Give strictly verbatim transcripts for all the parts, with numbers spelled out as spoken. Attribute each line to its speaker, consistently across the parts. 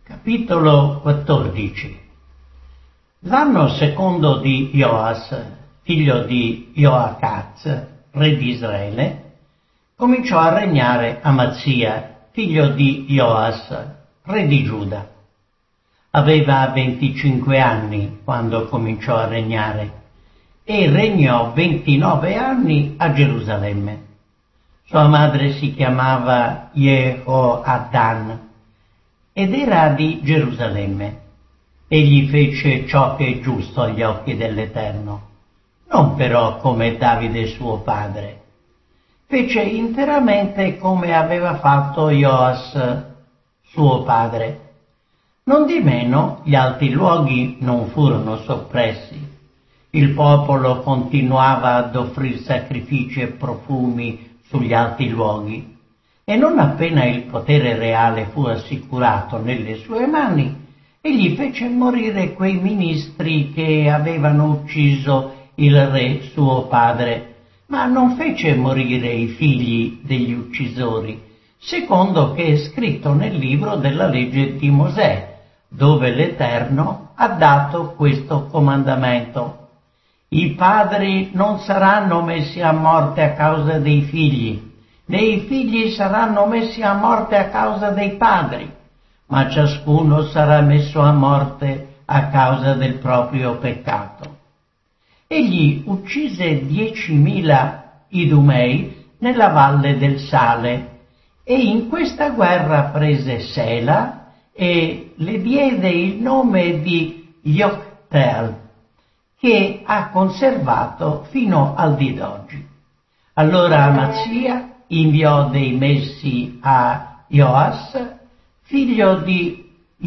Speaker 1: Capitolo quattordici. L'anno secondo di Ioas, figlio di Ioacaz, re di Israele, cominciò a regnare Amazia, figlio di Ioas, re di Giuda. Aveva venticinque anni quando cominciò a regnare e regnò ventinove anni a Gerusalemme. Sua madre si chiamava Jehoaddan ed era di Gerusalemme. Egli fece ciò che è giusto agli occhi dell'Eterno, non però come Davide suo padre. Fece interamente come aveva fatto Ioas suo padre. Nondimeno gli altri luoghi non furono soppressi. Il popolo continuava ad offrir sacrifici e profumi sugli alti luoghi, e non appena il potere reale fu assicurato nelle sue mani, egli fece morire quei ministri che avevano ucciso il re suo padre, ma non fece morire i figli degli uccisori, secondo che è scritto nel libro della legge di Mosè, dove l'Eterno ha dato questo comandamento. I padri non saranno messi a morte a causa dei figli, né i figli saranno messi a morte a causa dei padri, ma ciascuno sarà messo a morte a causa del proprio peccato. Egli uccise diecimila idumei nella valle del Sale, e in questa guerra prese Sela e le diede il nome di Yoktel, che ha conservato fino al dì d'oggi. Allora Amazia inviò dei messi a Ioas, figlio di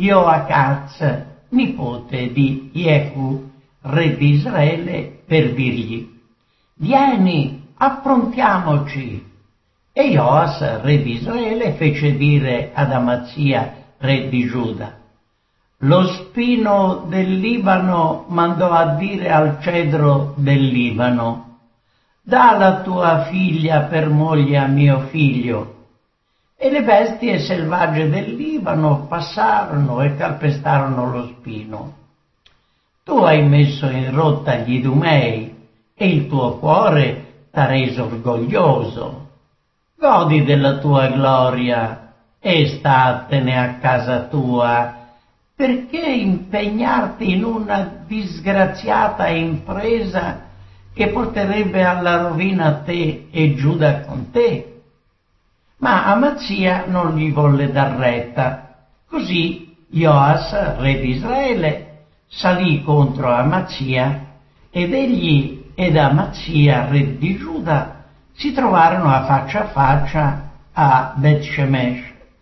Speaker 1: Ioacaz, nipote di Jehu, re di Israele, per dirgli: vieni, affrontiamoci. E Ioas, re di Israele, fece dire ad Amazia, re di Giuda: lo spino del Libano mandò a dire al cedro del Libano: dà la tua figlia per moglie a mio figlio. E le bestie selvagge del Libano passarono e calpestarono lo spino. Tu hai messo in rotta gli idumei e il tuo cuore t'ha reso orgoglioso. Godi della tua gloria e statene a casa tua. Perché impegnarti in una disgraziata impresa che porterebbe alla rovina a te e Giuda con te? Ma Amazia non gli volle dar retta. Così Ioas, re di Israele, salì contro Amazia, ed egli ed Amazia, re di Giuda, si trovarono a faccia a faccia a Bet-Shemesh,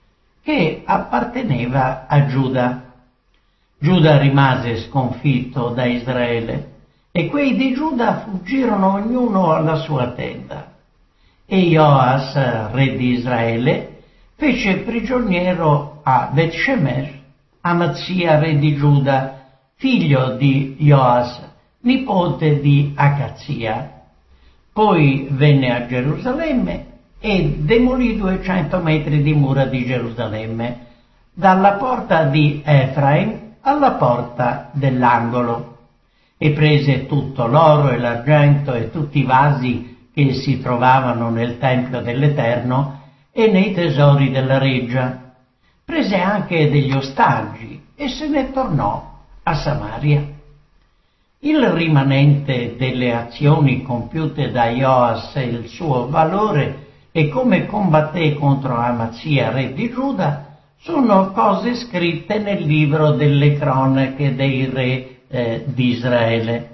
Speaker 1: che apparteneva a Giuda. Giuda rimase sconfitto da Israele, e quei di Giuda fuggirono ognuno alla sua tenda. E Ioas, re di Israele, fece prigioniero a Bet-Shemesh Amazia, re di Giuda, figlio di Ioas, nipote di Acazia. Poi venne a Gerusalemme e demolì duecento metri di mura di Gerusalemme, dalla porta di Efraim alla porta dell'angolo, e prese tutto l'oro e l'argento e tutti i vasi che si trovavano nel Tempio dell'Eterno e nei tesori della reggia. Prese anche degli ostaggi e se ne tornò a Samaria. Il rimanente delle azioni compiute da Ioas e il suo valore e come combatté contro Amazia, re di Giuda, sono cose scritte nel libro delle cronache dei re eh, di Israele.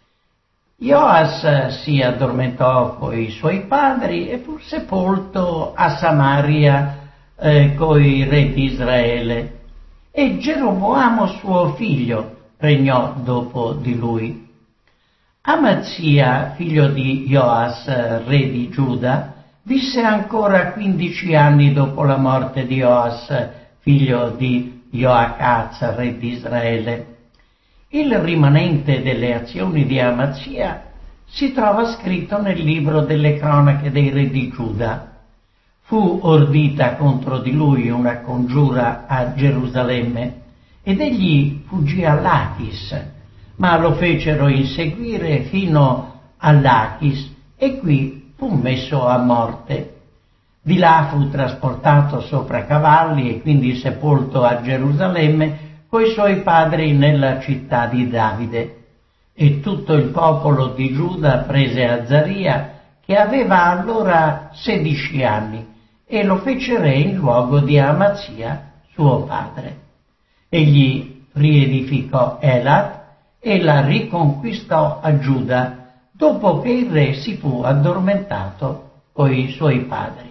Speaker 1: Ioas si addormentò coi suoi padri e fu sepolto a Samaria eh, coi re di Israele, e Geroboamo suo figlio regnò dopo di lui. Amazia, figlio di Ioas, re di Giuda, visse ancora quindici anni dopo la morte di Ioas, figlio di Ioacaz, re di Israele. Il rimanente delle azioni di Amazia si trova scritto nel libro delle cronache dei re di Giuda. fu ordita contro di lui una congiura a Gerusalemme ed egli fuggì a Lachis, ma lo fecero inseguire fino a Lachis e qui fu messo a morte. Di là fu trasportato sopra cavalli e quindi sepolto a Gerusalemme coi suoi padri nella città di Davide. E tutto il popolo di Giuda prese Azzaria, che aveva allora sedici anni, e lo fece re in luogo di Amazia, suo padre. Egli riedificò Elat e la riconquistò a Giuda, dopo che il re si fu addormentato coi suoi padri.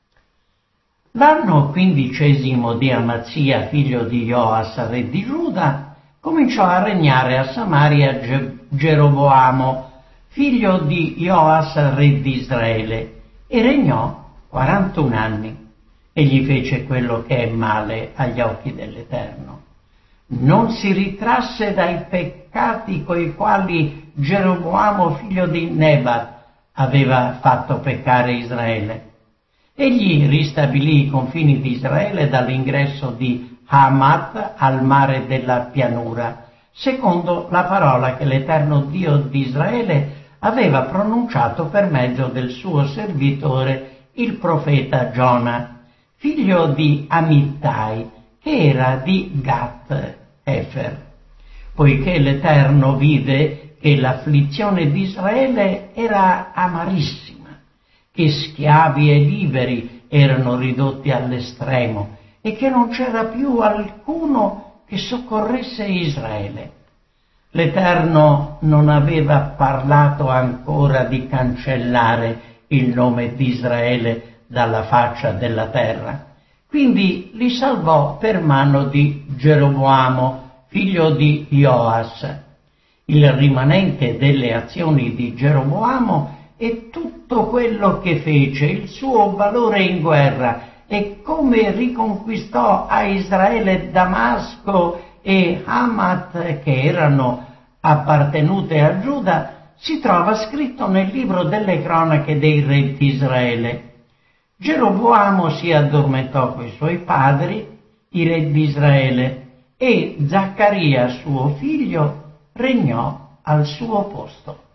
Speaker 1: L'anno quindicesimo di Amazia, figlio di Joas, re di Giuda, cominciò a regnare a Samaria Ge- Geroboamo, figlio di Joas, re di Israele, e regnò quarantuno anni. Egli fece quello che è male agli occhi dell'Eterno. Non si ritrasse dai peccati coi quali Geroboamo, figlio di Nebat, aveva fatto peccare Israele. Egli ristabilì i confini di Israele dall'ingresso di Hamat al mare della pianura, secondo la parola che l'Eterno Dio di Israele aveva pronunciato per mezzo del suo servitore, il profeta Giona, figlio di Amittai, che era di Gat Efer. Poiché l'Eterno vide che l'afflizione di Israele era amarissima, che schiavi e liberi erano ridotti all'estremo e che non c'era più alcuno che soccorresse Israele. L'Eterno non aveva parlato ancora di cancellare il nome di Israele dalla faccia della terra, quindi li salvò per mano di Geroboamo, figlio di Joas. Il rimanente delle azioni di Geroboamo e tutto quello che fece, il suo valore in guerra e come riconquistò a Israele Damasco e Hamat, che erano appartenute a Giuda, si trova scritto nel libro delle cronache dei re di Israele. Geroboamo si addormentò coi suoi padri, i re di Israele, e Zaccaria, suo figlio, regnò al suo posto.